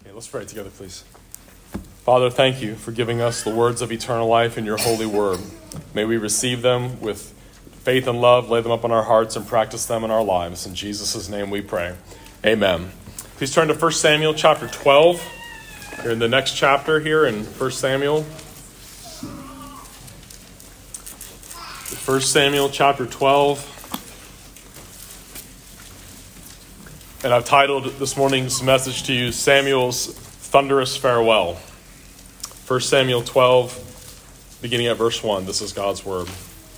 Okay, let's pray together, please. Father, thank you for giving us the words of eternal life in your holy word. May we receive them with faith and love, lay them up on our hearts, and practice them in our lives. In Jesus' name we pray. Amen. Please turn to 1 Samuel chapter 12. We're in the next chapter here in 1 Samuel. 1 Samuel chapter 12. And I've titled this morning's message to you, Samuel's Thunderous Farewell. 1 Samuel 12, beginning at verse 1. This is God's word.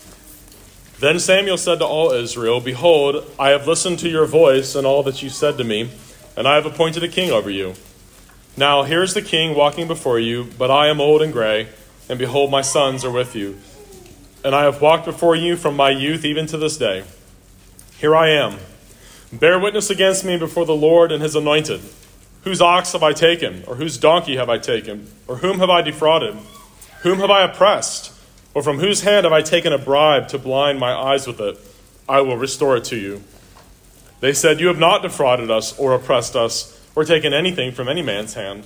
Then Samuel said to all Israel, "Behold, I have listened to your voice and all that you said to me, and I have appointed a king over you. Now here is the king walking before you, but I am old and gray, and behold, my sons are with you. And I have walked before you from my youth even to this day. Here I am. Bear witness against me before the Lord and his anointed. Whose ox have I taken? Or whose donkey have I taken? Or whom have I defrauded? Whom have I oppressed? Or from whose hand have I taken a bribe to blind my eyes with it? I will restore it to you." They said, "You have not defrauded us or oppressed us or taken anything from any man's hand."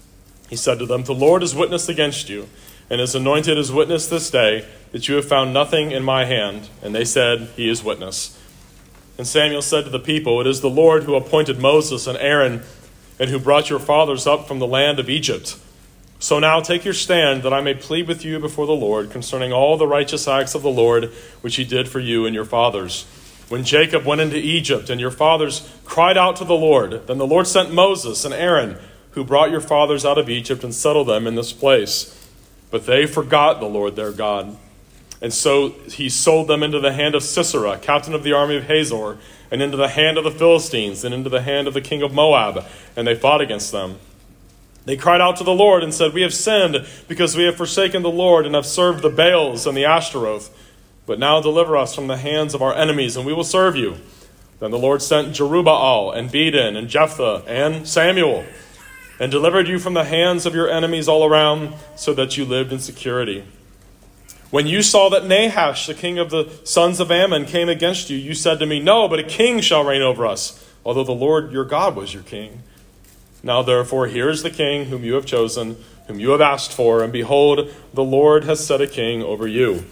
He said to them, "The Lord is witness against you, and his anointed is witness this day that you have found nothing in my hand." And they said, "He is witness." And Samuel said to the people, "It is the Lord who appointed Moses and Aaron and who brought your fathers up from the land of Egypt. So now take your stand that I may plead with you before the Lord concerning all the righteous acts of the Lord which he did for you and your fathers. When Jacob went into Egypt and your fathers cried out to the Lord, then the Lord sent Moses and Aaron who brought your fathers out of Egypt and settled them in this place. But they forgot the Lord their God. And so he sold them into the hand of Sisera, captain of the army of Hazor, and into the hand of the Philistines, and into the hand of the king of Moab, and they fought against them. They cried out to the Lord and said, "We have sinned because we have forsaken the Lord and have served the Baals and the Ashtaroth. But now deliver us from the hands of our enemies, and we will serve you." Then the Lord sent Jerubbaal and Bedan and Jephthah and Samuel, and delivered you from the hands of your enemies all around, so that you lived in security. When you saw that Nahash, the king of the sons of Ammon, came against you, you said to me, "No, but a king shall reign over us, although the Lord your God was your king. Now therefore, here is the king whom you have chosen, whom you have asked for, and behold, the Lord has set a king over you.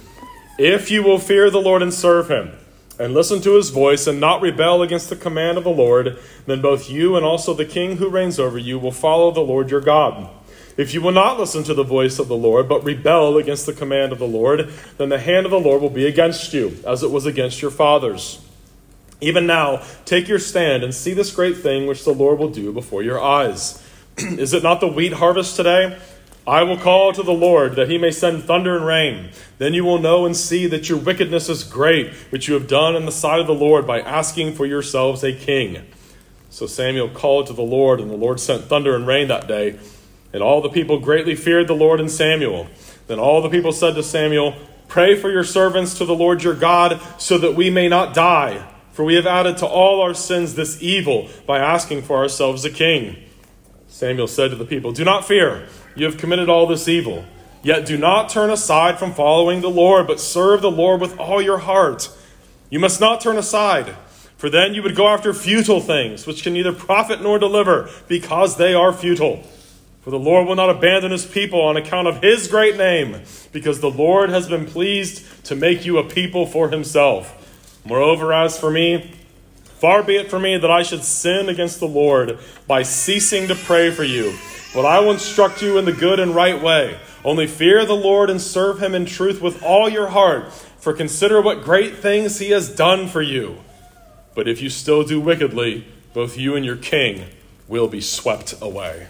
If you will fear the Lord and serve him, and listen to his voice, and not rebel against the command of the Lord, then both you and also the king who reigns over you will follow the Lord your God. If you will not listen to the voice of the Lord, but rebel against the command of the Lord, then the hand of the Lord will be against you, as it was against your fathers. Even now, take your stand and see this great thing which the Lord will do before your eyes. Is it not the wheat harvest today? I will call to the Lord that he may send thunder and rain. Then you will know and see that your wickedness is great, which you have done in the sight of the Lord by asking for yourselves a king." So Samuel called to the Lord, and the Lord sent thunder and rain that day. And all the people greatly feared the Lord and Samuel. Then all the people said to Samuel, "Pray for your servants to the Lord your God, so that we may not die. For we have added to all our sins this evil by asking for ourselves a king." Samuel said to the people, "Do not fear. You have committed all this evil. Yet do not turn aside from following the Lord, but serve the Lord with all your heart. You must not turn aside, for then you would go after futile things, which can neither profit nor deliver, because they are futile. For the Lord will not abandon his people on account of his great name, because the Lord has been pleased to make you a people for himself. Moreover, as for me, far be it from me that I should sin against the Lord by ceasing to pray for you. But I will instruct you in the good and right way. Only fear the Lord and serve him in truth with all your heart, for consider what great things he has done for you. But if you still do wickedly, both you and your king will be swept away."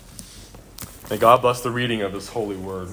May God bless the reading of his holy word.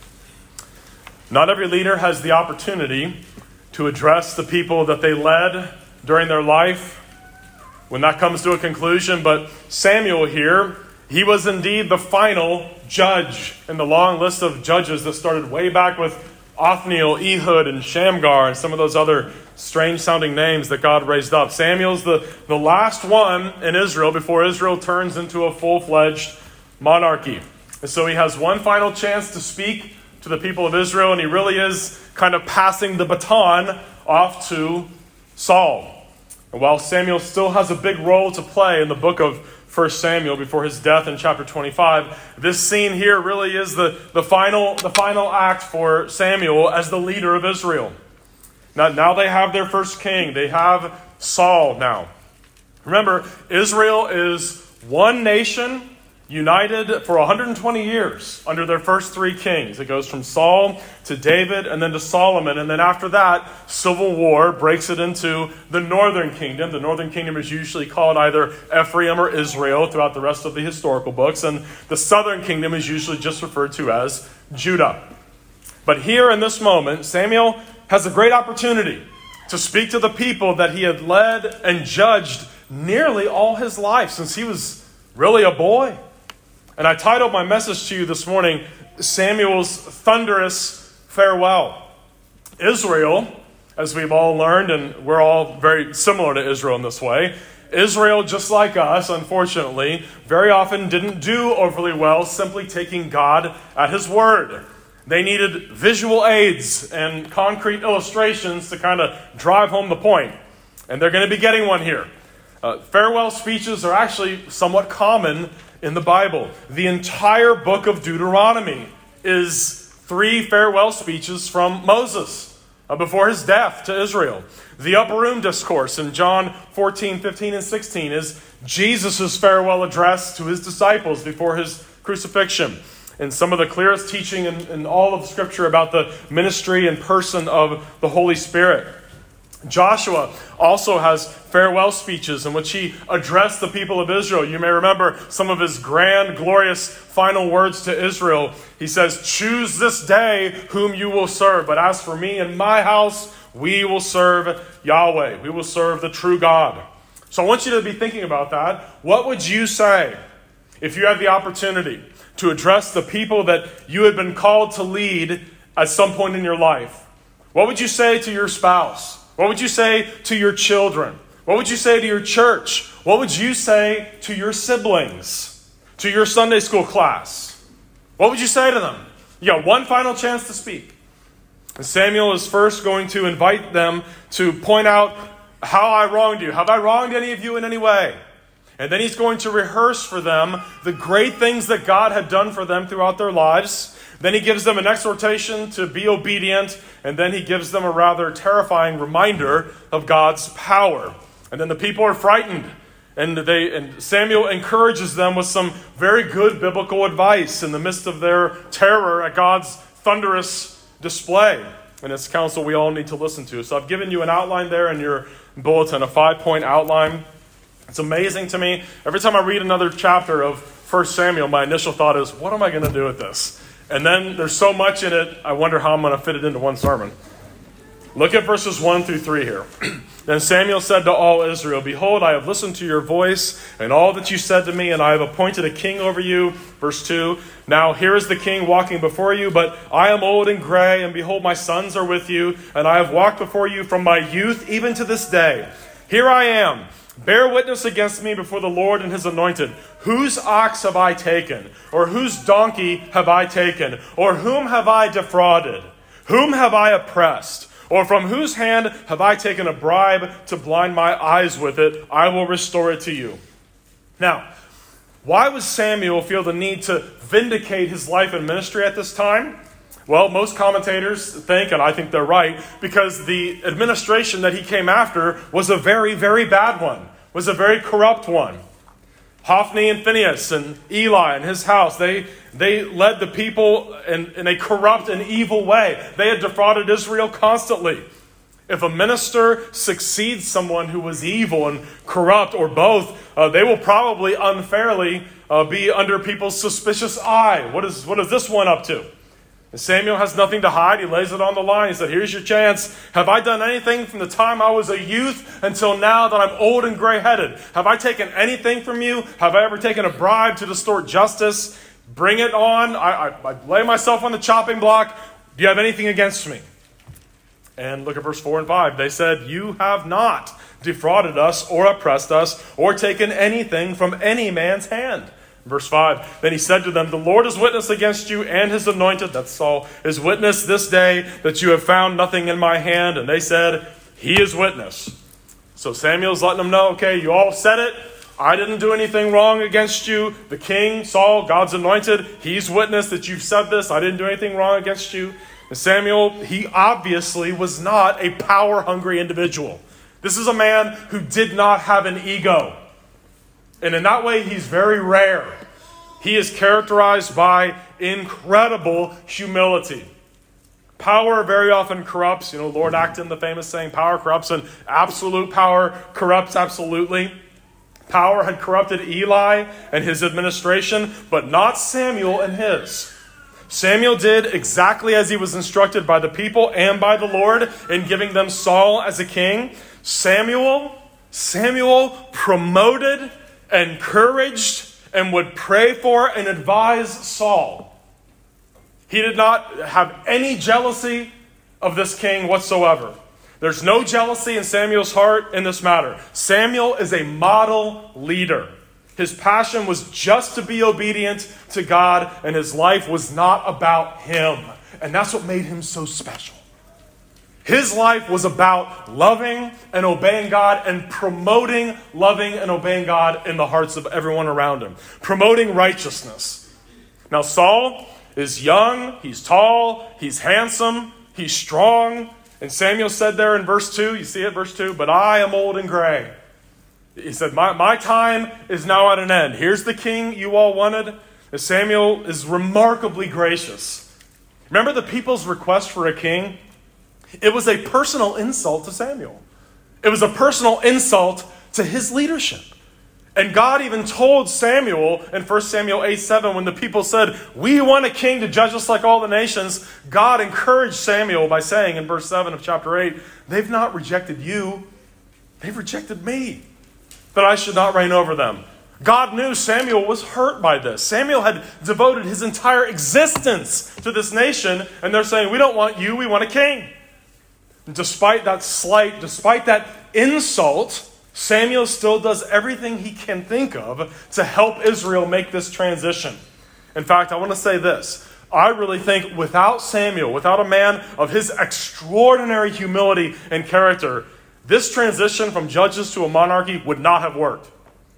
Not every leader has the opportunity to address the people that they led during their life when that comes to a conclusion. But Samuel here, he was indeed the final judge in the long list of judges that started way back with Othniel, Ehud, and Shamgar, and some of those other strange-sounding names that God raised up. Samuel's the last one in Israel before Israel turns into a full-fledged monarchy. And so he has one final chance to speak to the people of Israel, and he really is kind of passing the baton off to Saul. And while Samuel still has a big role to play in the book of 1 Samuel before his death in chapter 25. This scene here really is the final act for Samuel as the leader of Israel. Now they have their first king. They have Saul now. Remember, Israel is one nation united for 120 years under their first three kings. It goes from Saul to David and then to Solomon. And then after that, civil war breaks it into the northern kingdom. The northern kingdom is usually called either Ephraim or Israel throughout the rest of the historical books. And the southern kingdom is usually just referred to as Judah. But here in this moment, Samuel has a great opportunity to speak to the people that he had led and judged nearly all his life since he was really a boy. And I titled my message to you this morning, Samuel's Thunderous Farewell. Israel, as we've all learned, and we're all very similar to Israel in this way, Israel, just like us, unfortunately, very often didn't do overly well simply taking God at his word. They needed visual aids and concrete illustrations to kind of drive home the point. And they're going to be getting one here. Farewell speeches are actually somewhat common in the Bible. The entire book of Deuteronomy is 3 farewell speeches from Moses before his death to Israel. The Upper Room Discourse in John 14, 15, and 16 is Jesus' farewell address to his disciples before his crucifixion. And some of the clearest teaching in all of Scripture about the ministry and person of the Holy Spirit. Joshua also has farewell speeches in which he addressed the people of Israel. You may remember some of his grand, glorious final words to Israel. He says, "Choose this day whom you will serve. But as for me and my house, we will serve Yahweh." We will serve the true God. So I want you to be thinking about that. What would you say if you had the opportunity to address the people that you had been called to lead at some point in your life? What would you say to your spouse? What would you say to your children? What would you say to your church? What would you say to your siblings? To your Sunday school class? What would you say to them? You got one final chance to speak. And Samuel is first going to invite them to point out how I wronged you. Have I wronged any of you in any way? And then he's going to rehearse for them the great things that God had done for them throughout their lives. Then he gives them an exhortation to be obedient, and then he gives them a rather terrifying reminder of God's power. And then the people are frightened, and Samuel encourages them with some very good biblical advice in the midst of their terror at God's thunderous display. And it's counsel we all need to listen to. So I've given you an outline there in your bulletin, a 5-point outline. It's amazing to me. Every time I read another chapter of 1 Samuel, my initial thought is, what am I going to do with this? And then there's so much in it, I wonder how I'm going to fit it into one sermon. Look at verses 1 through 3 here. Then Samuel said to all Israel, "Behold, I have listened to your voice and all that you said to me, and I have appointed a king over you." Verse 2, "Now here is the king walking before you, but I am old and gray, and behold, my sons are with you, and I have walked before you from my youth even to this day. Here I am. Bear witness against me before the Lord and his anointed. Whose ox have I taken? Or whose donkey have I taken? Or whom have I defrauded? Whom have I oppressed? Or from whose hand have I taken a bribe to blind my eyes with it? I will restore it to you." Now, why would Samuel feel the need to vindicate his life and ministry at this time? Well, most commentators think, and I think they're right, because the administration that he came after was a very, very bad one, was a very corrupt one. Hophni and Phinehas and Eli and his house, they led the people in a corrupt and evil way. They had defrauded Israel constantly. If a minister succeeds someone who was evil and corrupt, or both, they will probably unfairly be under people's suspicious eye. What is this one up to? And Samuel has nothing to hide. He lays it on the line. He said, "Here's your chance. Have I done anything from the time I was a youth until now that I'm old and gray-headed? Have I taken anything from you? Have I ever taken a bribe to distort justice? Bring it on. I lay myself on the chopping block. Do you have anything against me?" And look at verse 4 and 5. They said, "You have not defrauded us or oppressed us or taken anything from any man's hand." Verse 5, "Then he said to them, the Lord is witness against you, and his anointed," that's Saul, "is witness this day that you have found nothing in my hand." And they said, "He is witness." So Samuel's letting them know, okay, you all said it. I didn't do anything wrong against you. The king, Saul, God's anointed, he's witnessed that you've said this. I didn't do anything wrong against you. And Samuel, he obviously was not a power-hungry individual. This is a man who did not have an ego. And in that way, he's very rare. He is characterized by incredible humility. Power very often corrupts. Lord Acton, the famous saying, power corrupts, and absolute power corrupts absolutely. Power had corrupted Eli and his administration, but not Samuel and his. Samuel did exactly as he was instructed by the people and by the Lord in giving them Saul as a king. Samuel promoted, encouraged, and would pray for and advise Saul. He did not have any jealousy of this king whatsoever. There's no jealousy in Samuel's heart in this matter. Samuel is a model leader. His passion was just to be obedient to God, and his life was not about him. And that's what made him so special. His life was about loving and obeying God and promoting loving and obeying God in the hearts of everyone around him. Promoting righteousness. Now Saul is young, he's tall, he's handsome, he's strong. And Samuel said there in verse 2, you see it, verse 2, but I am old and gray. He said, my time is now at an end. Here's the king you all wanted. And Samuel is remarkably gracious. Remember the people's request for a king? It was a personal insult to Samuel. It was a personal insult to his leadership. And God even told Samuel in 1 Samuel 8:7, when the people said, we want a king to judge us like all the nations, God encouraged Samuel by saying in verse 7 of chapter 8, they've not rejected you, they've rejected me, that I should not reign over them. God knew Samuel was hurt by this. Samuel had devoted his entire existence to this nation, and they're saying, we don't want you, we want a king. And despite that slight, despite that insult, Samuel still does everything he can think of to help Israel make this transition. In fact, I want to say this. I really think without Samuel, without a man of his extraordinary humility and character, this transition from judges to a monarchy would not have worked.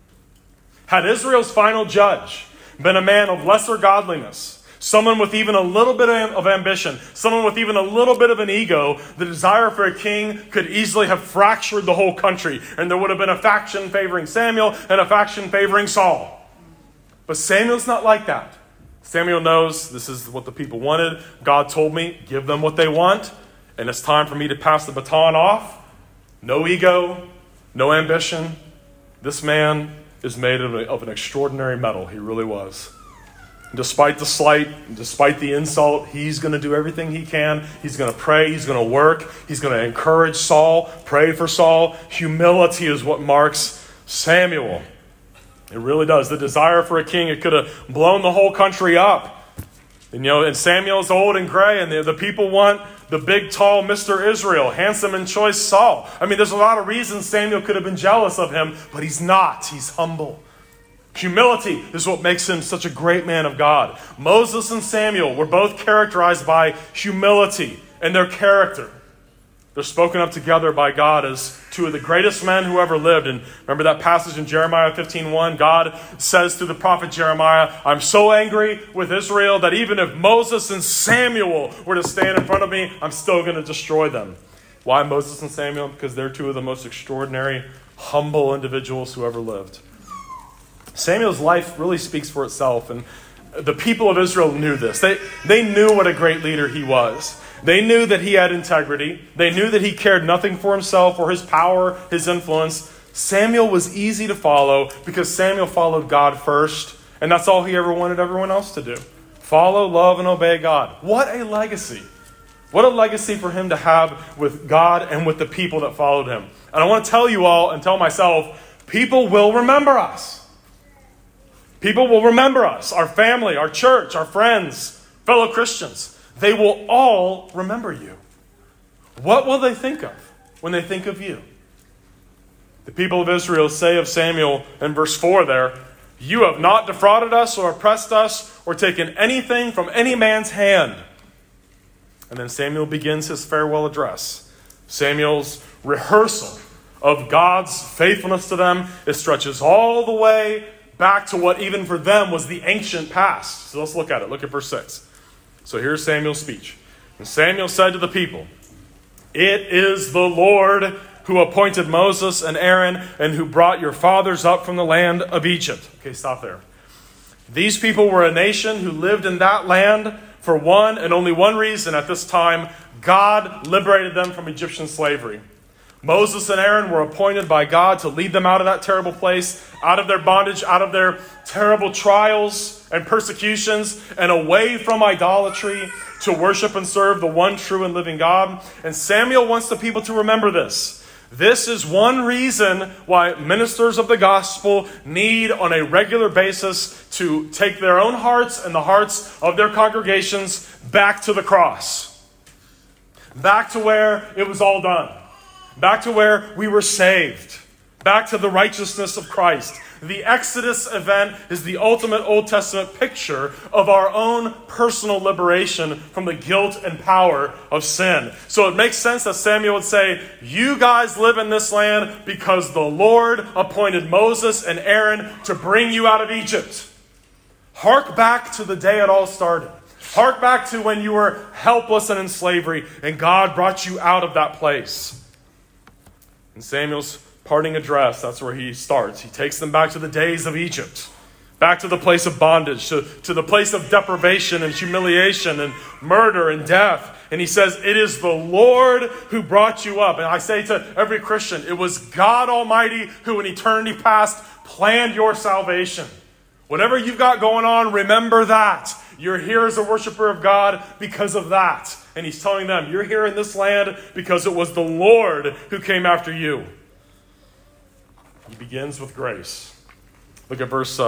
Had Israel's final judge been a man of lesser godliness, someone with even a little bit of ambition, someone with even a little bit of an ego, the desire for a king could easily have fractured the whole country, and there would have been a faction favoring Samuel and a faction favoring Saul. But Samuel's not like that. Samuel knows this is what the people wanted. God told me, give them what they want, and it's time for me to pass the baton off. No ego, no ambition. This man is made of an extraordinary metal. He really was. Despite the slight, despite the insult, he's going to do everything he can. He's going to pray. He's going to work. He's going to encourage Saul, pray for Saul. Humility is what marks Samuel. It really does. The desire for a king, it could have blown the whole country up. And Samuel's old and gray, and the people want the big, tall Mr. Israel, handsome and choice Saul. I mean, there's a lot of reasons Samuel could have been jealous of him, but he's not. He's humble. Humility is what makes him such a great man of God. Moses and Samuel were both characterized by humility and their character. They're spoken of together by God as two of the greatest men who ever lived. And remember that passage in Jeremiah 15:1? God says to the prophet Jeremiah, I'm so angry with Israel that even if Moses and Samuel were to stand in front of me, I'm still going to destroy them. Why Moses and Samuel? Because they're two of the most extraordinary, humble individuals who ever lived. Samuel's life really speaks for itself, and the people of Israel knew this. They knew what a great leader he was. They knew that he had integrity. They knew that he cared nothing for himself or his power, his influence. Samuel was easy to follow because Samuel followed God first, and that's all he ever wanted everyone else to do. Follow, love, and obey God. What a legacy. What a legacy for him to have with God and with the people that followed him. And I want to tell you all and tell myself, people will remember us. People will remember us, our family, our church, our friends, fellow Christians. They will all remember you. What will they think of when they think of you? The people of Israel say of Samuel in verse 4 there, you have not defrauded us or oppressed us or taken anything from any man's hand. And then Samuel begins his farewell address. Samuel's rehearsal of God's faithfulness to them. It stretches all the way back to what even for them was the ancient past. So let's look at it. Look at verse 6. So here's Samuel's speech. And Samuel said to the people, "It is the Lord who appointed Moses and Aaron and who brought your fathers up from the land of Egypt." Okay, stop there. These people were a nation who lived in that land for one and only one reason at this time. God liberated them from Egyptian slavery. Moses and Aaron were appointed by God to lead them out of that terrible place, out of their bondage, out of their terrible trials and persecutions, and away from idolatry to worship and serve the one true and living God. And Samuel wants the people to remember this. This is one reason why ministers of the gospel need on a regular basis to take their own hearts and the hearts of their congregations back to the cross. Back to where it was all done. Back to where we were saved. Back to the righteousness of Christ. The Exodus event is the ultimate Old Testament picture of our own personal liberation from the guilt and power of sin. So it makes sense that Samuel would say, you guys live in this land because the Lord appointed Moses and Aaron to bring you out of Egypt. Hark back to the day it all started. Hark back to when you were helpless and in slavery and God brought you out of that place. In Samuel's parting address, that's where he starts. He takes them back to the days of Egypt, back to the place of bondage, to the place of deprivation and humiliation and murder and death. And he says, it is the Lord who brought you up. And I say to every Christian, it was God Almighty who in eternity past planned your salvation. Whatever you've got going on, remember that. You're here as a worshiper of God because of that. And he's telling them, you're here in this land because it was the Lord who came after you. He begins with grace. Look at verse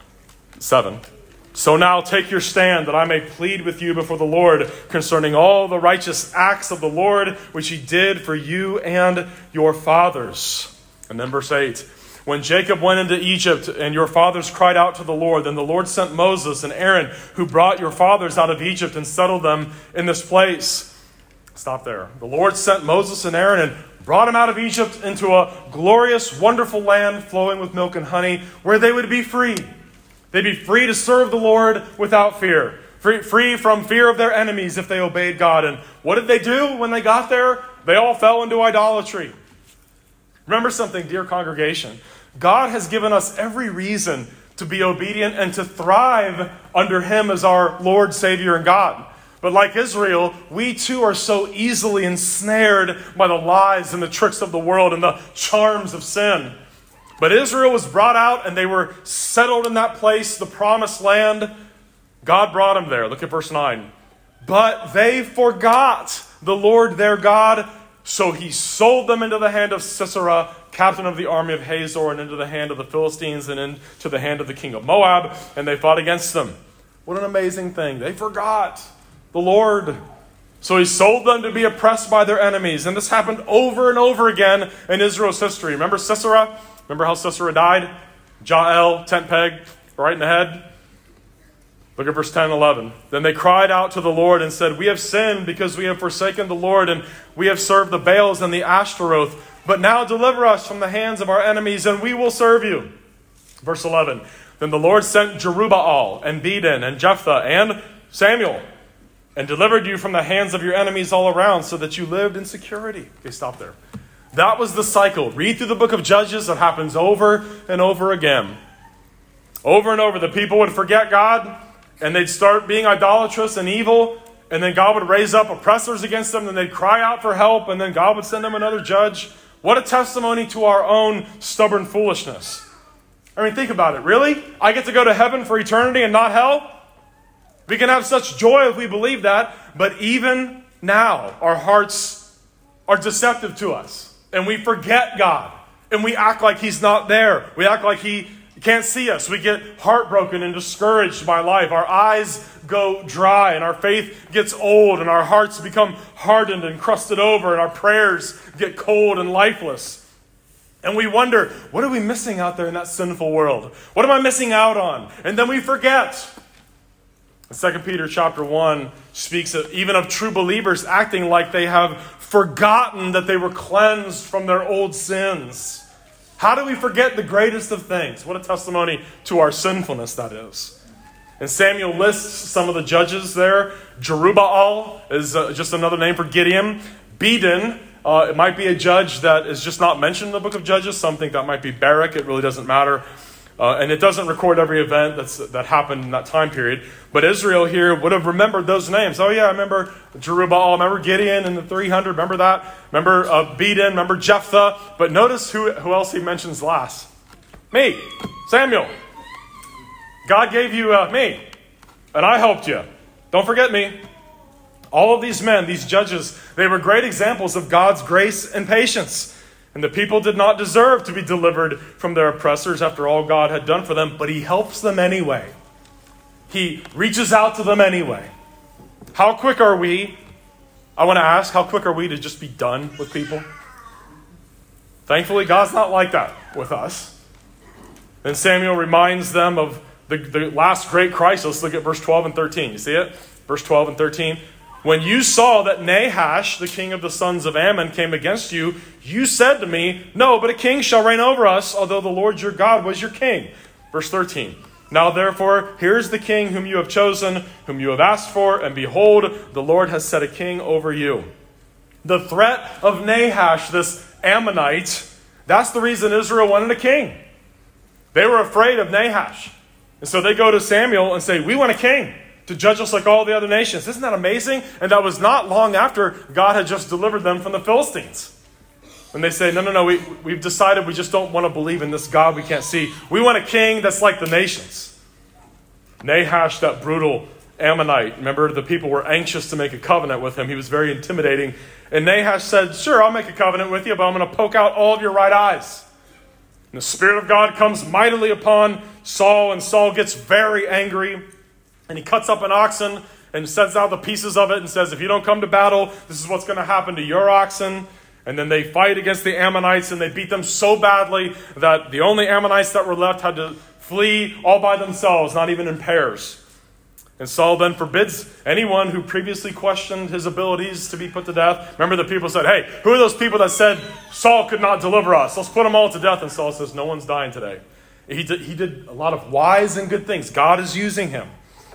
7. So now take your stand that I may plead with you before the Lord concerning all the righteous acts of the Lord, which he did for you and your fathers. And then verse 8. When Jacob went into Egypt and your fathers cried out to the Lord, then the Lord sent Moses and Aaron, who brought your fathers out of Egypt and settled them in this place. Stop there. The Lord sent Moses and Aaron and brought them out of Egypt into a glorious, wonderful land flowing with milk and honey, where they would be free. They'd be free to serve the Lord without fear. Free from fear of their enemies if they obeyed God. And what did they do when they got there? They all fell into idolatry. Remember something, dear congregation. God has given us every reason to be obedient and to thrive under him as our Lord, Savior, and God. But like Israel, we too are so easily ensnared by the lies and the tricks of the world and the charms of sin. But Israel was brought out and they were settled in that place, the promised land. God brought them there. Look at verse 9. But they forgot the Lord their God, so he sold them into the hand of Sisera, captain of the army of Hazor, and into the hand of the Philistines, and into the hand of the king of Moab, and they fought against them. What an amazing thing. They forgot the Lord. So he sold them to be oppressed by their enemies. And this happened over and over again in Israel's history. Remember Sisera? Remember how Sisera died? Jael, tent peg, right in the head. Look at verse 10 and 11. Then they cried out to the Lord and said, we have sinned because we have forsaken the Lord, and we have served the Baals and the Ashtaroth. But now deliver us from the hands of our enemies, and we will serve you. Verse 11. Then the Lord sent Jerubbaal and Bedin and Jephthah and Samuel, and delivered you from the hands of your enemies all around, so that you lived in security. Okay, stop there. That was the cycle. Read through the book of Judges. It happens over and over again. Over and over, the people would forget God, and they'd start being idolatrous and evil, and then God would raise up oppressors against them, and they'd cry out for help, and then God would send them another judge. What a testimony to our own stubborn foolishness. I mean, think about it. Really? I get to go to heaven for eternity and not hell? We can have such joy if we believe that, but even now, our hearts are deceptive to us, and we forget God, and we act like he's not there. We act like he can't see us. We get heartbroken and discouraged by life. Our eyes go dry and our faith gets old and our hearts become hardened and crusted over and our prayers get cold and lifeless. And we wonder, what are we missing out there in that sinful world? What am I missing out on? And then we forget. 2 Peter chapter 1 speaks even of true believers acting like they have forgotten that they were cleansed from their old sins. How do we forget the greatest of things? What a testimony to our sinfulness that is. And Samuel lists some of the judges there. Jerubbaal is just another name for Gideon. Bedin, it might be a judge that is just not mentioned in the book of Judges. Some think that might be Barak. It really doesn't matter. And it doesn't record every event that happened in that time period. But Israel here would have remembered those names. Oh yeah, I remember Jerubbaal, remember Gideon in the 300, remember that? Remember Bedin, remember Jephthah. But notice who else he mentions last. Me, Samuel. God gave you me, and I helped you. Don't forget me. All of these men, these judges, they were great examples of God's grace and patience. And the people did not deserve to be delivered from their oppressors after all God had done for them, but he helps them anyway. He reaches out to them anyway. How quick are we? I want to ask, how quick are we to just be done with people? Thankfully, God's not like that with us. Then Samuel reminds them of the last great crisis. Look at verse 12 and 13. You see it? Verse 12 and 13. When you saw that Nahash, the king of the sons of Ammon, came against you, you said to me, no, but a king shall reign over us, although the Lord your God was your king. Verse 13. Now therefore, here is the king whom you have chosen, whom you have asked for, and behold, the Lord has set a king over you. The threat of Nahash, this Ammonite, that's the reason Israel wanted a king. They were afraid of Nahash. And so they go to Samuel and say, we want a king to judge us like all the other nations. Isn't that amazing? And that was not long after God had just delivered them from the Philistines. And they say, no, we've decided we just don't want to believe in this God we can't see. We want a king that's like the nations. Nahash, that brutal Ammonite, remember the people were anxious to make a covenant with him. He was very intimidating. And Nahash said, sure, I'll make a covenant with you, but I'm going to poke out all of your right eyes. And the Spirit of God comes mightily upon Saul, and Saul gets very angry. And he cuts up an oxen and sets out the pieces of it and says, if you don't come to battle, this is what's going to happen to your oxen. And then they fight against the Ammonites, and they beat them so badly that the only Ammonites that were left had to flee all by themselves, not even in pairs. And Saul then forbids anyone who previously questioned his abilities to be put to death. Remember, the people said, hey, who are those people that said Saul could not deliver us? Let's put them all to death. And Saul says, no one's dying today. He did a lot of wise and good things. God is using him.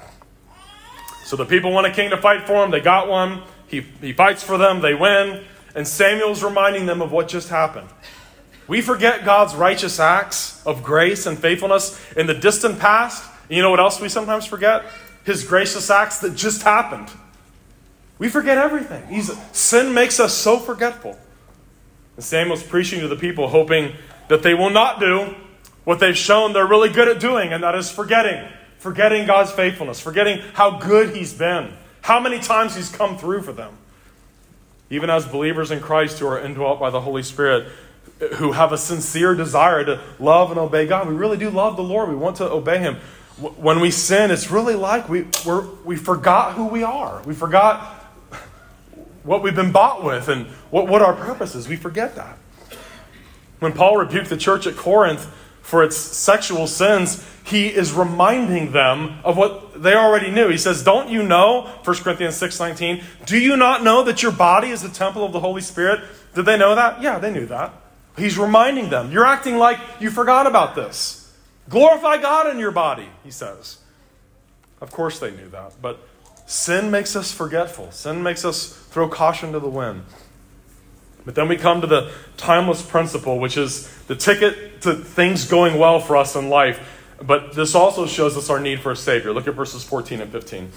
So the people want a king to fight for him. They got one. He fights for them. They win. And Samuel's reminding them of what just happened. We forget God's righteous acts of grace and faithfulness in the distant past. And you know what else we sometimes forget? His gracious acts that just happened. We forget everything. Sin makes us so forgetful. And Samuel's preaching to the people, hoping that they will not do what they've shown they're really good at doing, and that is forgetting. Forgetting God's faithfulness, forgetting how good he's been, how many times he's come through for them. Even as believers in Christ who are indwelt by the Holy Spirit, who have a sincere desire to love and obey God. We really do love the Lord. We want to obey him. When we sin, it's really like we forgot who we are. We forgot what we've been bought with and what our purpose is. We forget that. When Paul rebuked the church at Corinth for its sexual sins, he is reminding them of what they already knew. He says, don't you know, 1 Corinthians 6:19, do you not know that your body is the temple of the Holy Spirit? Did they know that? Yeah, they knew that. He's reminding them, you're acting like you forgot about this. Glorify God in your body, he says. Of course they knew that, but sin makes us forgetful. Sin makes us throw caution to the wind. But then we come to the timeless principle, which is the ticket to things going well for us in life. But this also shows us our need for a Savior. Look at verses 14 and 15.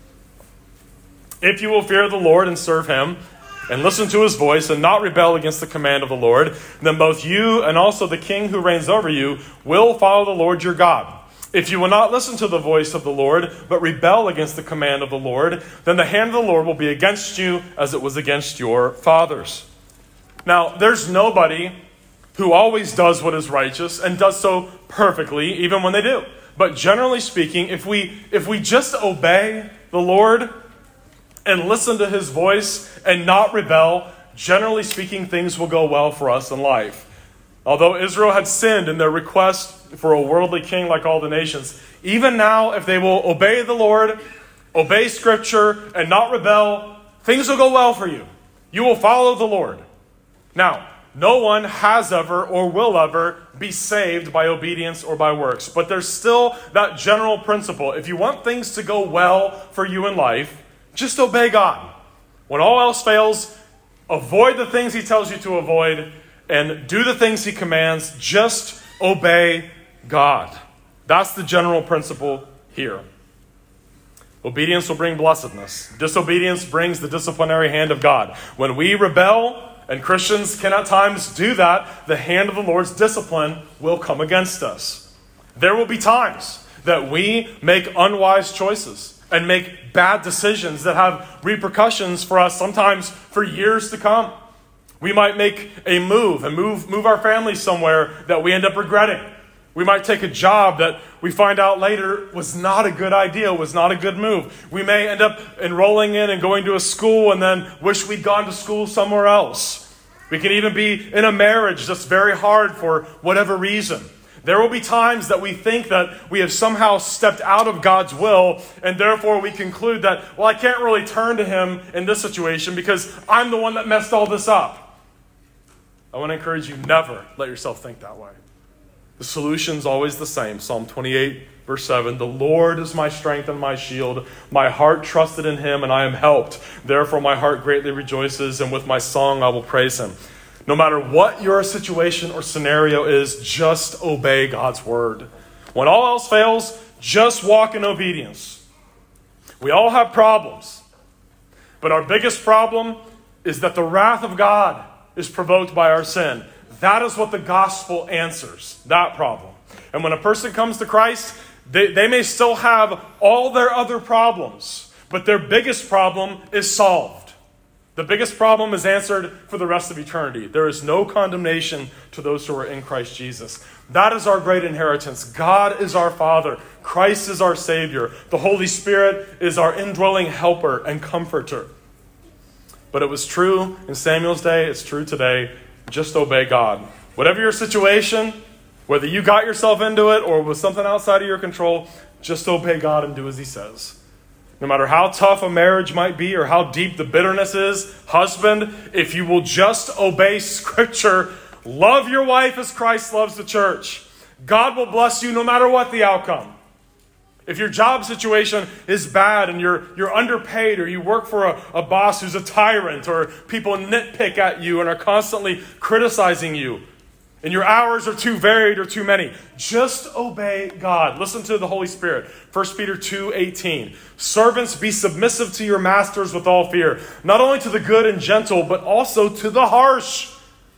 If you will fear the Lord and serve him, and listen to his voice, and not rebel against the command of the Lord, then both you and also the king who reigns over you will follow the Lord your God. If you will not listen to the voice of the Lord, but rebel against the command of the Lord, then the hand of the Lord will be against you as it was against your fathers. Now, there's nobody who always does what is righteous and does so perfectly, even when they do. But generally speaking, if we just obey the Lord and listen to his voice and not rebel, generally speaking, things will go well for us in life. Although Israel had sinned in their request for a worldly king like all the nations. Even now, if they will obey the Lord, obey Scripture, and not rebel, things will go well for you. You will follow the Lord. Now, no one has ever or will ever be saved by obedience or by works. But there's still that general principle. If you want things to go well for you in life, just obey God. When all else fails, avoid the things He tells you to avoid and do the things He commands. Just obey God. That's the general principle here. Obedience will bring blessedness. Disobedience brings the disciplinary hand of God. When we rebel, and Christians can at times do that, the hand of the Lord's discipline will come against us. There will be times that we make unwise choices and make bad decisions that have repercussions for us, sometimes for years to come. We might make a move and move our family somewhere that we end up regretting. We might take a job that we find out later was not a good idea, was not a good move. We may end up enrolling in and going to a school and then wish we'd gone to school somewhere else. We can even be in a marriage that's very hard for whatever reason. There will be times that we think that we have somehow stepped out of God's will, and therefore we conclude that, well, I can't really turn to Him in this situation because I'm the one that messed all this up. I want to encourage you, never let yourself think that way. The solution's always the same. Psalm 28, verse 7, "The Lord is my strength and my shield. My heart trusted in Him, and I am helped. Therefore my heart greatly rejoices, and with my song I will praise Him." No matter what your situation or scenario is, just obey God's word. When all else fails, just walk in obedience. We all have problems, but our biggest problem is that the wrath of God is provoked by our sin. That is what the gospel answers, that problem. And when a person comes to Christ, they may still have all their other problems, but their biggest problem is solved. The biggest problem is answered for the rest of eternity. There is no condemnation to those who are in Christ Jesus. That is our great inheritance. God is our Father. Christ is our Savior. The Holy Spirit is our indwelling helper and comforter. But it was true in Samuel's day. It's true today. Just obey God. Whatever your situation, whether you got yourself into it or was something outside of your control, just obey God and do as He says. No matter how tough a marriage might be or how deep the bitterness is, husband, if you will just obey Scripture, love your wife as Christ loves the church, God will bless you no matter what the outcome. If your job situation is bad and you're underpaid, or you work for a boss who's a tyrant, or people nitpick at you and are constantly criticizing you, and your hours are too varied or too many, just obey God. Listen to the Holy Spirit. 1 Peter 2:18. "Servants, be submissive to your masters with all fear, not only to the good and gentle, but also to the harsh."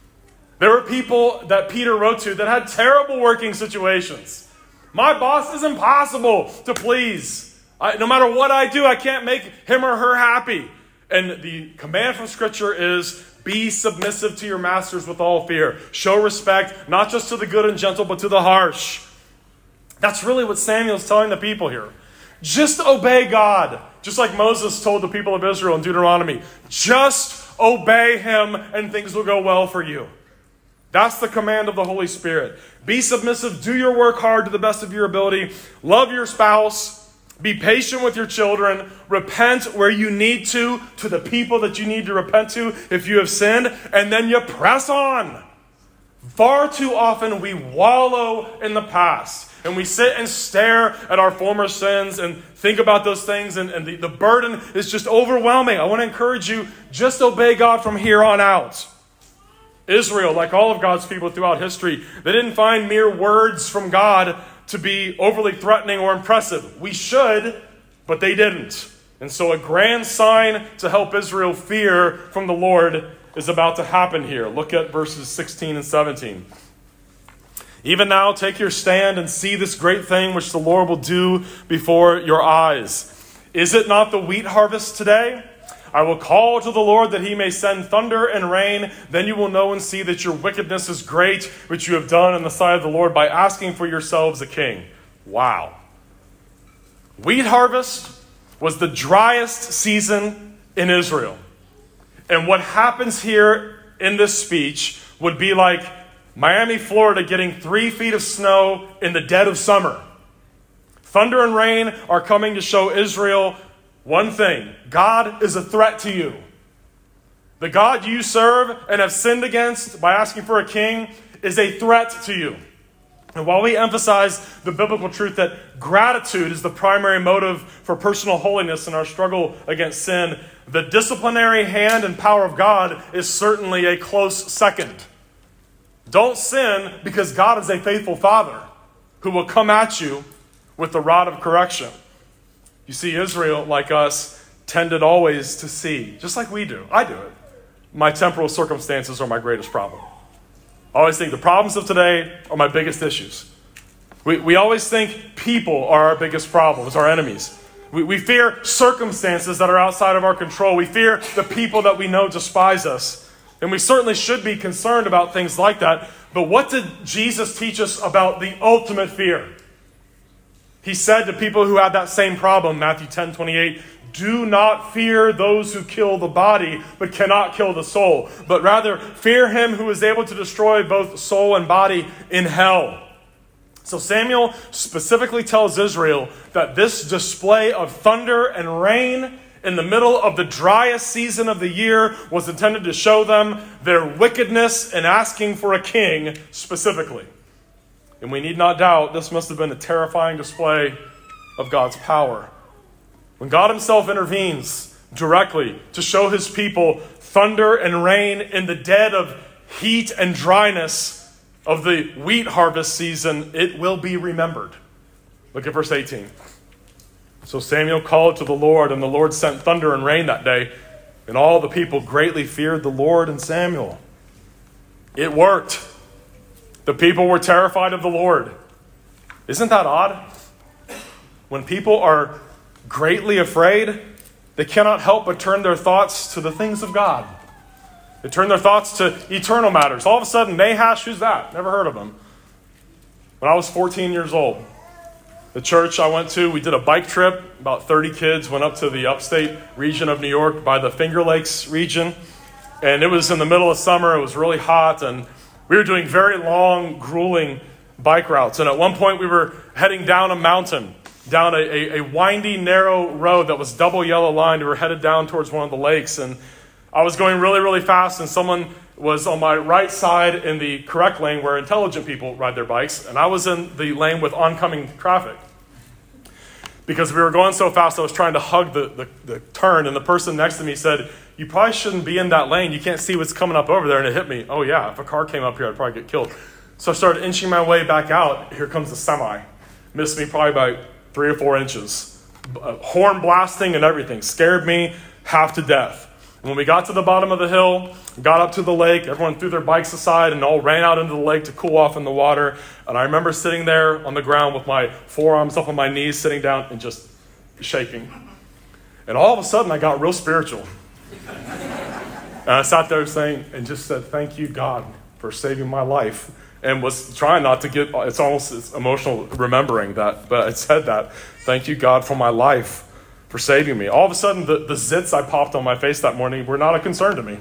There were people that Peter wrote to that had terrible working situations. My boss is impossible to please. No matter what I do, I can't make him or her happy. And the command from Scripture is, be submissive to your masters with all fear. Show respect, not just to the good and gentle, but to the harsh. That's really what Samuel's telling the people here. Just obey God. Just like Moses told the people of Israel in Deuteronomy. Just obey Him and things will go well for you. That's the command of the Holy Spirit. Be submissive, do your work hard to the best of your ability, love your spouse, be patient with your children, repent where you need to the people that you need to repent to if you have sinned, and then you press on. Far too often we wallow in the past, and we sit and stare at our former sins and think about those things, and the burden is just overwhelming. I want to encourage you, just obey God from here on out. Israel, like all of God's people throughout history, they didn't find mere words from God to be overly threatening or impressive. We should, but they didn't. And so a grand sign to help Israel fear from the Lord is about to happen here. Look at verses 16 and 17. "Even now take your stand and see this great thing which the Lord will do before your eyes. Is it not the wheat harvest today? I will call to the Lord that He may send thunder and rain. Then you will know and see that your wickedness is great, which you have done in the sight of the Lord by asking for yourselves a king." Wow. Wheat harvest was the driest season in Israel. And what happens here in this speech would be like Miami, Florida getting 3 feet of snow in the dead of summer. Thunder and rain are coming to show Israel one thing: God is a threat to you. The God you serve and have sinned against by asking for a king is a threat to you. And while we emphasize the biblical truth that gratitude is the primary motive for personal holiness in our struggle against sin, the disciplinary hand and power of God is certainly a close second. Don't sin, because God is a faithful Father who will come at you with the rod of correction. You see, Israel, like us, tended always to see, just like we do, I do it, my temporal circumstances are my greatest problem. I always think the problems of today are my biggest issues. We always think people are our biggest problems, our enemies. We fear circumstances that are outside of our control. We fear the people that we know despise us. And we certainly should be concerned about things like that. But what did Jesus teach us about the ultimate fear? He said to people who had that same problem, Matthew 10:28, "Do not fear those who kill the body, but cannot kill the soul. But rather fear him who is able to destroy both soul and body in hell." So Samuel specifically tells Israel that this display of thunder and rain in the middle of the driest season of the year was intended to show them their wickedness in asking for a king specifically. And we need not doubt this must have been a terrifying display of God's power. When God himself intervenes directly to show his people thunder and rain in the dead of heat and dryness of the wheat harvest season, it will be remembered. Look at verse 18. "So Samuel called to the Lord, and the Lord sent thunder and rain that day, and all the people greatly feared the Lord and Samuel." It worked. The people were terrified of the Lord. Isn't that odd? When people are greatly afraid, they cannot help but turn their thoughts to the things of God. They turn their thoughts to eternal matters. All of a sudden, Nahash, who's that? Never heard of him. When I was 14 years old, the church I went to, we did a bike trip. About 30 kids went up to the upstate region of New York by the Finger Lakes region. And it was in the middle of summer. It was really hot. And we were doing very long, grueling bike routes. And at one point, we were heading down a mountain, down a windy, narrow road that was double yellow lined. We were headed down towards one of the lakes. And I was going really, really fast. And someone was on my right side in the correct lane where intelligent people ride their bikes. And I was in the lane with oncoming traffic. Because we were going so fast, I was trying to hug the turn. And the person next to me said, "You probably shouldn't be in that lane. You can't see what's coming up over there." And it hit me. Oh, yeah, if a car came up here, I'd probably get killed. So I started inching my way back out. Here comes the semi. Missed me probably by 3 or 4 inches. Horn blasting and everything. Scared me half to death. When we got to the bottom of the hill, got up to the lake, everyone threw their bikes aside and all ran out into the lake to cool off in the water. And I remember sitting there on the ground with my forearms up on my knees, sitting down and just shaking. And all of a sudden, I got real spiritual. And I sat there saying, and just said, "Thank you, God, for saving my life." And was trying not to get, it's emotional remembering that, but I said that, "Thank you, God, for my life, for saving me." All of a sudden, the zits I popped on my face that morning were not a concern to me.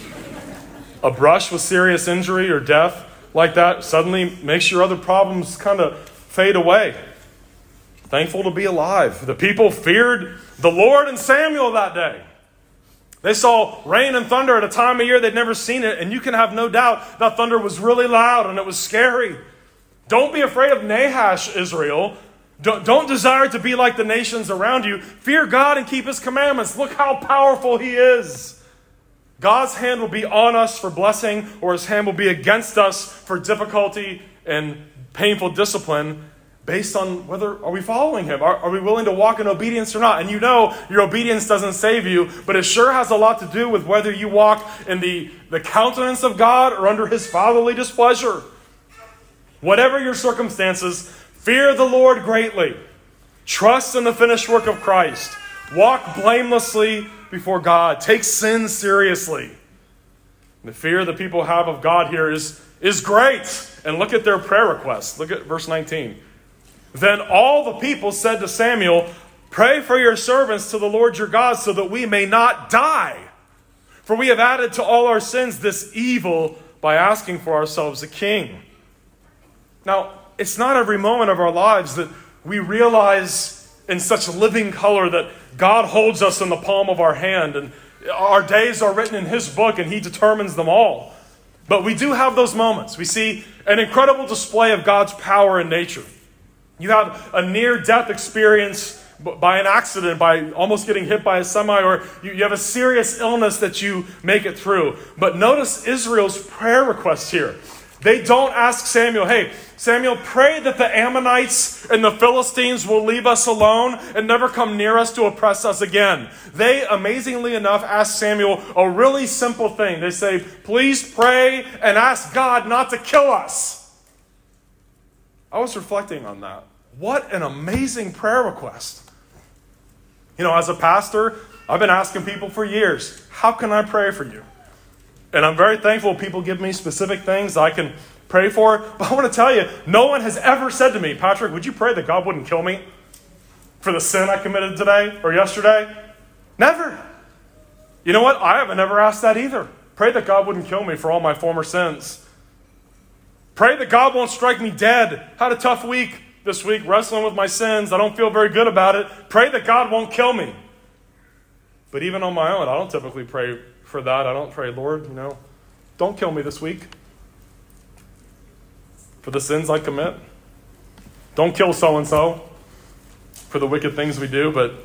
A brush with serious injury or death like that suddenly makes your other problems kind of fade away. Thankful to be alive. The people feared the Lord and Samuel that day. They saw rain and thunder at a time of year they'd never seen it, and you can have no doubt that thunder was really loud and it was scary. Don't be afraid of Nahash, Israel. Don't desire to be like the nations around you. Fear God and keep his commandments. Look how powerful he is. God's hand will be on us for blessing, or his hand will be against us for difficulty and painful discipline, based on whether are we following him. Are we willing to walk in obedience or not? And you know your obedience doesn't save you, but it sure has a lot to do with whether you walk in the countenance of God or under his fatherly displeasure. Whatever your circumstances, fear the Lord greatly. Trust in the finished work of Christ. Walk blamelessly before God. Take sin seriously. And the fear the people have of God here is great. And look at their prayer request. Look at verse 19. Then all the people said to Samuel, "Pray for your servants to the Lord your God so that we may not die. For we have added to all our sins this evil by asking for ourselves a king. Now, it's not every moment of our lives that we realize in such living color that God holds us in the palm of our hand and our days are written in His book and He determines them all. But we do have those moments. We see an incredible display of God's power in nature. You have a near-death experience by an accident, by almost getting hit by a semi, or you have a serious illness that you make it through. But notice Israel's prayer request here. They don't ask Samuel, hey, Samuel, pray that the Ammonites and the Philistines will leave us alone and never come near us to oppress us again. They, amazingly enough, ask Samuel a really simple thing. They say, please pray and ask God not to kill us. I was reflecting on that. What an amazing prayer request. You know, as a pastor, I've been asking people for years, how can I pray for you? And I'm very thankful people give me specific things I can pray for. But I want to tell you, no one has ever said to me, Patrick, would you pray that God wouldn't kill me for the sin I committed today or yesterday? Never. You know what? I haven't ever asked that either. Pray that God wouldn't kill me for all my former sins. Pray that God won't strike me dead. Had a tough week this week wrestling with my sins. I don't feel very good about it. Pray that God won't kill me. But even on my own, I don't typically pray for that. I don't pray, Lord, don't kill me this week for the sins I commit. Don't kill so-and-so for the wicked things we do. But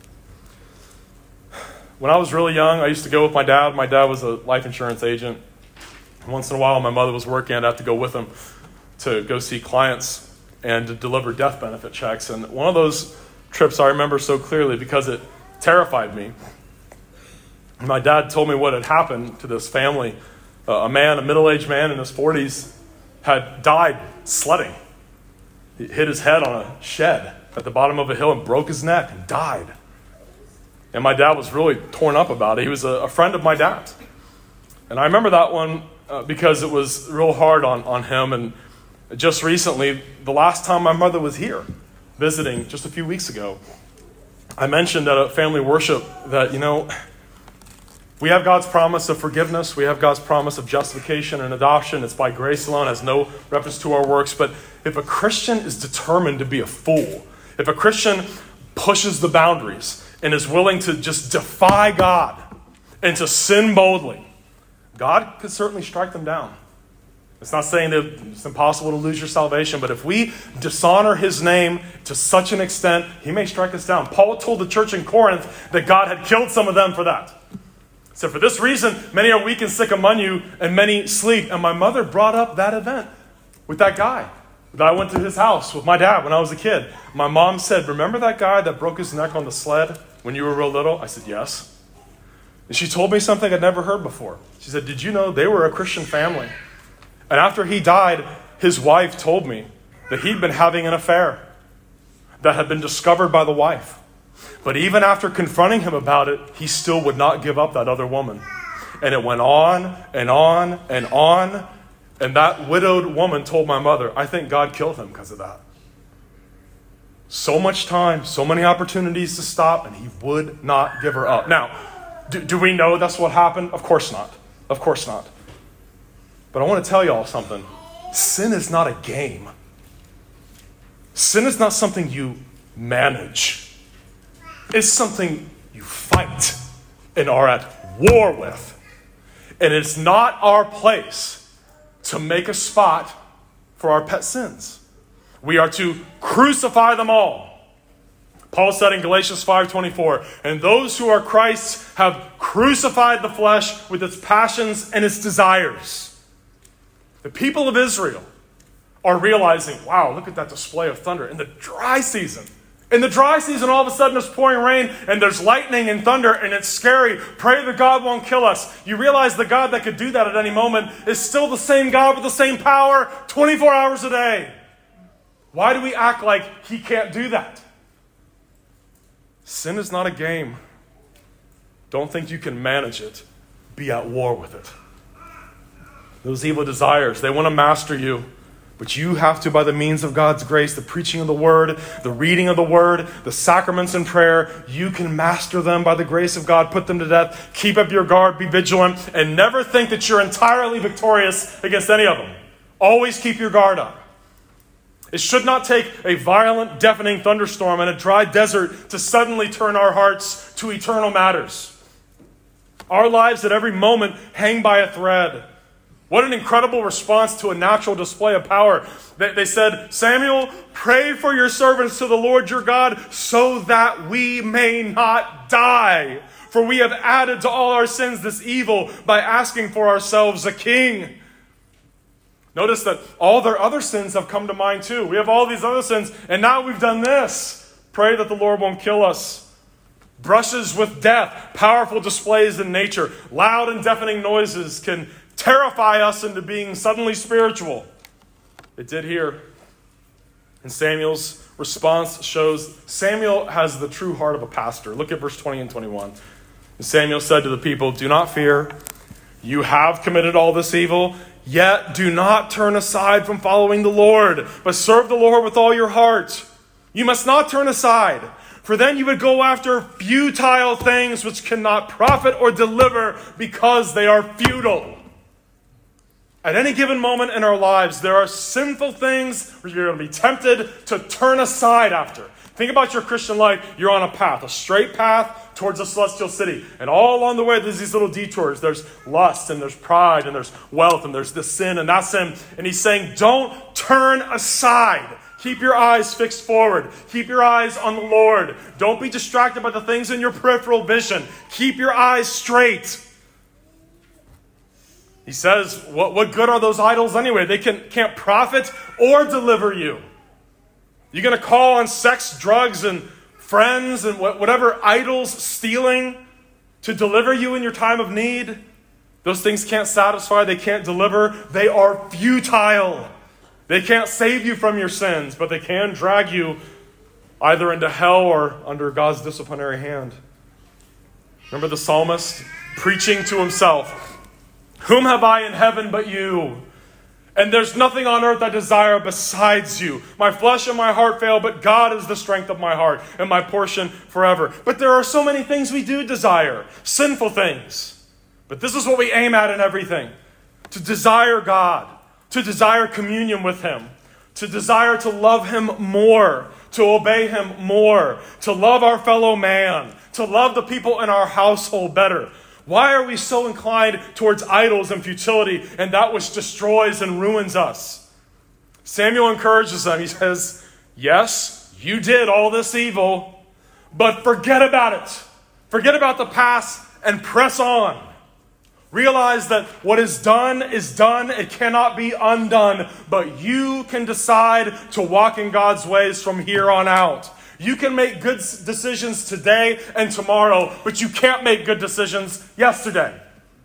when I was really young, I used to go with my dad. My dad was a life insurance agent. Once in a while, my mother was working. I'd have to go with him to go see clients and to deliver death benefit checks. And one of those trips I remember so clearly because it terrified me. My dad told me what had happened to this family. A middle-aged man in his 40s, had died sledding. He hit his head on a shed at the bottom of a hill and broke his neck and died. And my dad was really torn up about it. He was a friend of my dad's. And I remember that one because it was real hard on him. And just recently, the last time my mother was here visiting, just a few weeks ago, I mentioned at a family worship that, we have God's promise of forgiveness. We have God's promise of justification and adoption. It's by grace alone, has no reference to our works. But if a Christian is determined to be a fool, if a Christian pushes the boundaries and is willing to just defy God and to sin boldly, God could certainly strike them down. It's not saying that it's impossible to lose your salvation, but if we dishonor His name to such an extent, He may strike us down. Paul told the church in Corinth that God had killed some of them for that. So for this reason, many are weak and sick among you, and many sleep. And my mother brought up that event with that guy that I went to his house with my dad when I was a kid. My mom said, remember that guy that broke his neck on the sled when you were real little? I said, yes. And she told me something I'd never heard before. She said, did you know they were a Christian family? And after he died, his wife told me that he'd been having an affair that had been discovered by the wife. But even after confronting him about it, he still would not give up that other woman. And it went on and on and on. And that widowed woman told my mother, I think God killed him because of that. So much time, so many opportunities to stop, and he would not give her up. Now, do we know that's what happened? Of course not. Of course not. But I want to tell you all something. Sin is not a game. Sin is not something you manage. It's something you fight and are at war with. And it's not our place to make a spot for our pet sins. We are to crucify them all. Paul said in Galatians 5:24, and those who are Christ's have crucified the flesh with its passions and its desires. The people of Israel are realizing, wow, look at that display of thunder in the dry season. In the dry season, all of a sudden it's pouring rain and there's lightning and thunder and it's scary. Pray that God won't kill us. You realize the God that could do that at any moment is still the same God with the same power 24 hours a day. Why do we act like He can't do that? Sin is not a game. Don't think you can manage it. Be at war with it. Those evil desires, they want to master you. But you have to, by the means of God's grace, the preaching of the word, the reading of the word, the sacraments and prayer, you can master them by the grace of God, put them to death, keep up your guard, be vigilant, and never think that you're entirely victorious against any of them. Always keep your guard up. It should not take a violent, deafening thunderstorm and a dry desert to suddenly turn our hearts to eternal matters. Our lives at every moment hang by a thread. What an incredible response to a natural display of power. They said, Samuel, pray for your servants to the Lord your God so that we may not die. For we have added to all our sins this evil by asking for ourselves a king. Notice that all their other sins have come to mind too. We have all these other sins, and now we've done this. Pray that the Lord won't kill us. Brushes with death, powerful displays in nature, loud and deafening noises can terrify us into being suddenly spiritual. It did here. And Samuel's response shows Samuel has the true heart of a pastor. Look at verse 20 and 21. And Samuel said to the people, do not fear. You have committed all this evil. Yet do not turn aside from following the Lord, but serve the Lord with all your heart. You must not turn aside, for then you would go after futile things which cannot profit or deliver because they are futile. At any given moment in our lives, there are sinful things where you're going to be tempted to turn aside after. Think about your Christian life. You're on a path, a straight path towards the celestial city. And all along the way, there's these little detours. There's lust, and there's pride, and there's wealth, and there's this sin and that sin. And he's saying, don't turn aside. Keep your eyes fixed forward. Keep your eyes on the Lord. Don't be distracted by the things in your peripheral vision. Keep your eyes straight. He says, what good are those idols anyway? They can't profit or deliver you. You're going to call on sex, drugs, and friends, and whatever idols stealing to deliver you in your time of need. Those things can't satisfy. They can't deliver. They are futile. They can't save you from your sins, but they can drag you either into hell or under God's disciplinary hand. Remember the psalmist preaching to himself, whom have I in heaven but you? And there's nothing on earth I desire besides you. My flesh and my heart fail, but God is the strength of my heart and my portion forever. But there are so many things we do desire, sinful things. But this is what we aim at in everything. To desire God, to desire communion with Him, to desire to love Him more, to obey Him more, to love our fellow man, to love the people in our household better. Why are we so inclined towards idols and futility and that which destroys and ruins us? Samuel encourages them. He says, yes, you did all this evil, but forget about it. Forget about the past and press on. Realize that what is done is done. It cannot be undone, but you can decide to walk in God's ways from here on out. You can make good decisions today and tomorrow, but you can't make good decisions yesterday.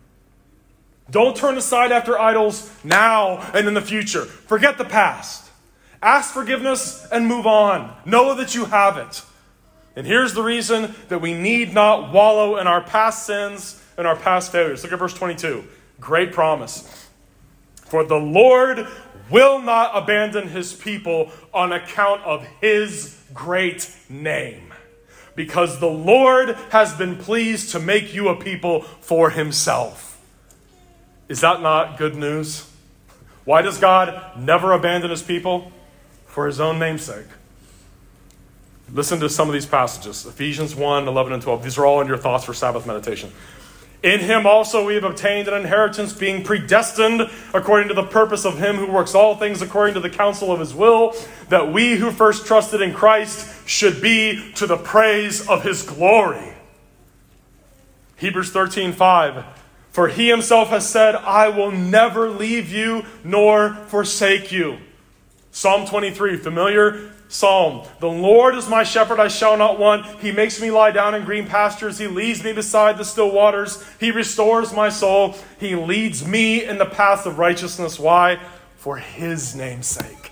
Don't turn aside after idols now and in the future. Forget the past. Ask forgiveness and move on. Know that you have it. And here's the reason that we need not wallow in our past sins and our past failures. Look at verse 22. Great promise. For the Lord will not abandon His people on account of His great name, because the Lord has been pleased to make you a people for Himself. Is that not good news? Why does God never abandon His people? For His own name's sake. Listen to some of these passages. Ephesians 1, 11 and 12. These are all in your thoughts for Sabbath meditation. In Him also we have obtained an inheritance, being predestined according to the purpose of Him who works all things according to the counsel of His will, that we who first trusted in Christ should be to the praise of His glory. Hebrews 13:5. For He Himself has said, I will never leave you nor forsake you. Psalm 23, familiar psalm. The Lord is my shepherd, I shall not want. He makes me lie down in green pastures. He leads me beside the still waters. He restores my soul. He leads me in the path of righteousness. Why? For His name's sake.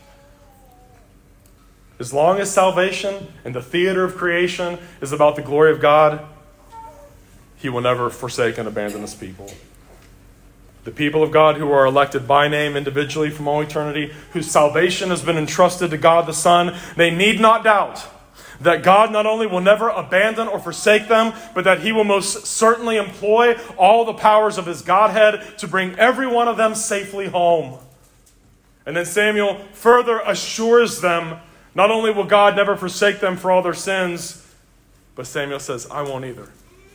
As long as salvation and the theater of creation is about the glory of God, He will never forsake and abandon His people. The people of God who are elected by name individually from all eternity, whose salvation has been entrusted to God the Son, they need not doubt that God not only will never abandon or forsake them, but that he will most certainly employ all the powers of his Godhead to bring every one of them safely home. And then Samuel further assures them, not only will God never forsake them for all their sins, but Samuel says, I won't either.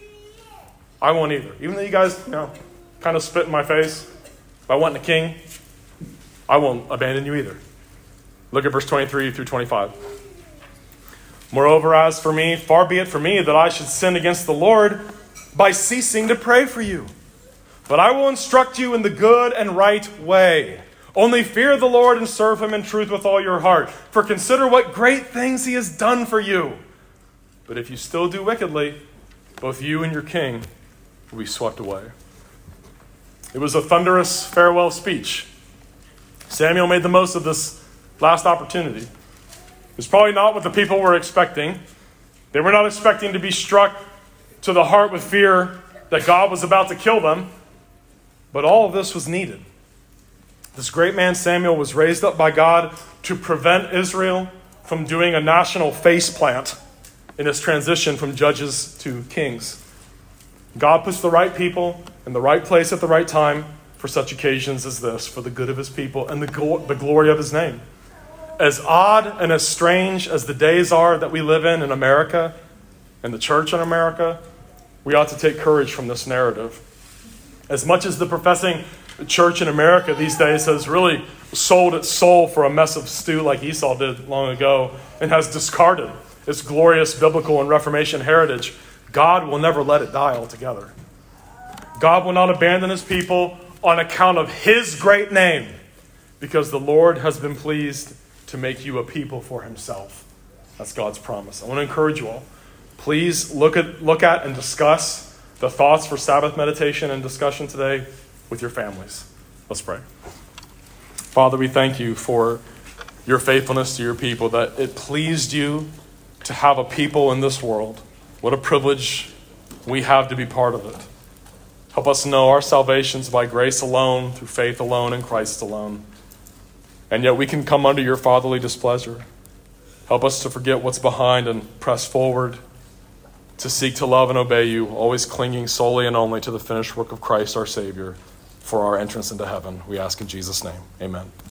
I won't either. Even though you guys, kind of spit in my face by wanting a king, I won't abandon you either. Look at verse 23 through 25. Moreover, as for me, far be it from me that I should sin against the Lord by ceasing to pray for you. But I will instruct you in the good and right way. Only fear the Lord and serve him in truth with all your heart. For consider what great things he has done for you. But if you still do wickedly, both you and your king will be swept away. It was a thunderous farewell speech. Samuel made the most of this last opportunity. It's probably not what the people were expecting. They were not expecting to be struck to the heart with fear that God was about to kill them. But all of this was needed. This great man Samuel was raised up by God to prevent Israel from doing a national faceplant in its transition from judges to kings. God puts the right people in the right place at the right time for such occasions as this, for the good of his people and the glory of his name. As odd and as strange as the days are that we live in America and the church in America, we ought to take courage from this narrative. As much as the professing church in America these days has really sold its soul for a mess of stew like Esau did long ago and has discarded its glorious biblical and Reformation heritage, God will never let it die altogether. God will not abandon his people on account of his great name, because the Lord has been pleased to make you a people for himself. That's God's promise. I want to encourage you all. Please look at and discuss the thoughts for Sabbath meditation and discussion today with your families. Let's pray. Father, we thank you for your faithfulness to your people, that it pleased you to have a people in this world. What a privilege we have to be part of it. Help us know our salvation's by grace alone, through faith alone, in Christ alone. And yet we can come under your fatherly displeasure. Help us to forget what's behind and press forward to seek to love and obey you, always clinging solely and only to the finished work of Christ our Savior for our entrance into heaven. We ask in Jesus' name. Amen.